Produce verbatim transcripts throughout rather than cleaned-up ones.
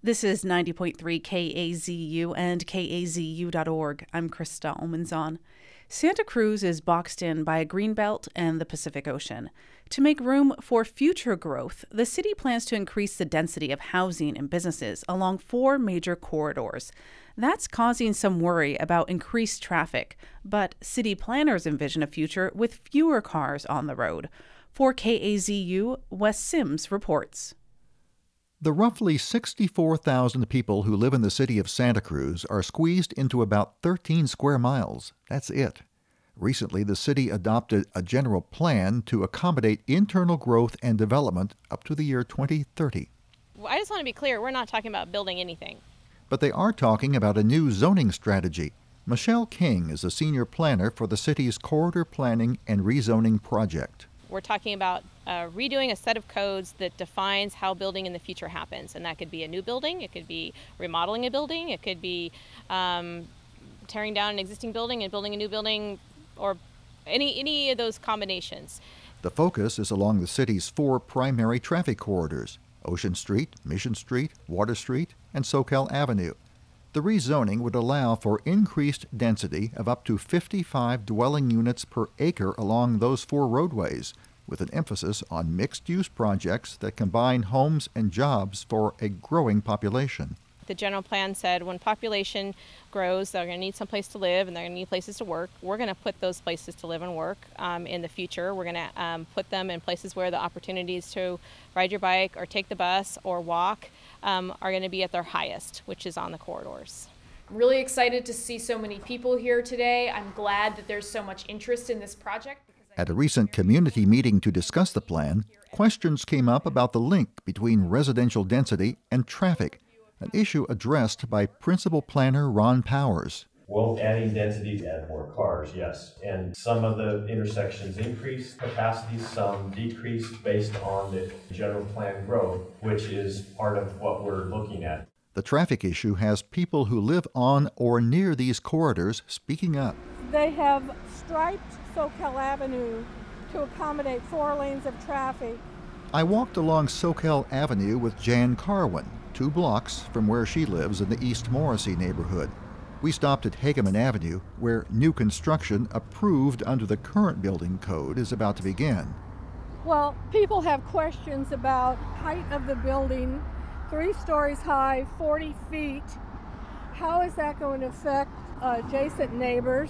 This is ninety point three K A Z U and K A Z U dot org. I'm Krista Olmanzon. Santa Cruz is boxed in by a greenbelt and the Pacific Ocean. To make room for future growth, the city plans to increase the density of housing and businesses along four major corridors. That's causing some worry about increased traffic, but city planners envision a future with fewer cars on the road. For K A Z U, Wes Sims reports. The roughly sixty-four thousand people who live in the city of Santa Cruz are squeezed into about thirteen square miles. That's it. Recently, the city adopted a general plan to accommodate internal growth and development up to the year twenty thirty. Well, I just want to be clear, we're not talking about building anything. But they are talking about a new zoning strategy. Michelle King is a senior planner for the city's corridor planning and rezoning project. We're talking about uh, redoing a set of codes that defines how building in the future happens. And that could be a new building, it could be remodeling a building, it could be um, tearing down an existing building and building a new building, or any, any of those combinations. The focus is along the city's four primary traffic corridors: Ocean Street, Mission Street, Water Street, and Soquel Avenue. The rezoning would allow for increased density of up to fifty-five dwelling units per acre along those four roadways, with an emphasis on mixed-use projects that combine homes and jobs for a growing population. The general plan said when population grows, they're going to need some place to live and they're going to need places to work. We're going to put those places to live and work um, in the future. We're going to um, put them in places where the opportunities to ride your bike or take the bus or walk um, are going to be at their highest, which is on the corridors. I'm really excited to see so many people here today. I'm glad that there's so much interest in this project. At a recent community meeting to discuss the plan, questions came up about the link between residential density and traffic, an issue addressed by Principal Planner Ron Powers. Will adding density add more cars? Yes. And some of the intersections increase capacity, some decrease based on the general plan growth, which is part of what we're looking at. The traffic issue has people who live on or near these corridors speaking up. They have striped Soquel Avenue to accommodate four lanes of traffic. I walked along Soquel Avenue with Jan Carwin, two blocks from where she lives in the East Morrissey neighborhood. We stopped at Hageman Avenue, where new construction approved under the current building code is about to begin. Well, people have questions about height of the building, three stories high, forty feet. How is that going to affect uh, adjacent neighbors?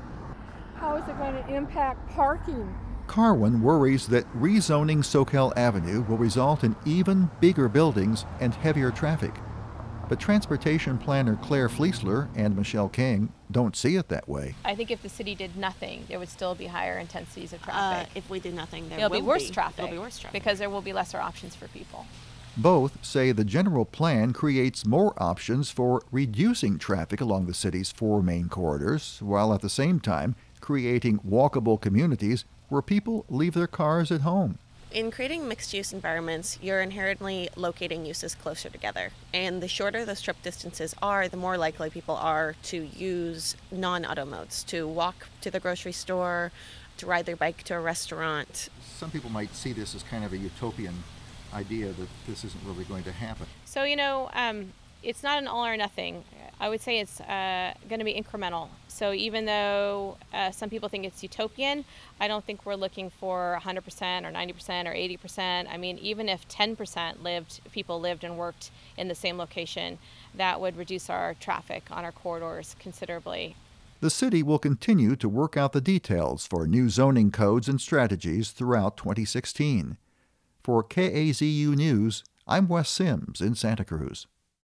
How is it going to impact parking? Carwin worries that rezoning Soquel Avenue will result in even bigger buildings and heavier traffic. But transportation planner Claire Fleisler and Michelle King don't see it that way. I think if the city did nothing, there would still be higher intensities of Uh, traffic. if we do nothing, there It'll will be worse be. traffic. It'll be worse traffic. Because there will be lesser options for people. Both say the general plan creates more options for reducing traffic along the city's four main corridors, while at the same time creating walkable communities where people leave their cars at home. In creating mixed-use environments, you're inherently locating uses closer together. And the shorter those trip distances are, the more likely people are to use non-auto modes, to walk to the grocery store, to ride their bike to a restaurant. Some people might see this as kind of a utopian idea that this isn't really going to happen. So, you know, um, it's not an all or nothing. I would say it's uh, going to be incremental. So even though uh, some people think it's utopian, I don't think we're looking for one hundred percent or ninety percent or eighty percent. I mean, even if ten percent lived, people lived and worked in the same location, that would reduce our traffic on our corridors considerably. The city will continue to work out the details for new zoning codes and strategies throughout twenty sixteen. For K A Z U News, I'm Wes Sims in Santa Cruz.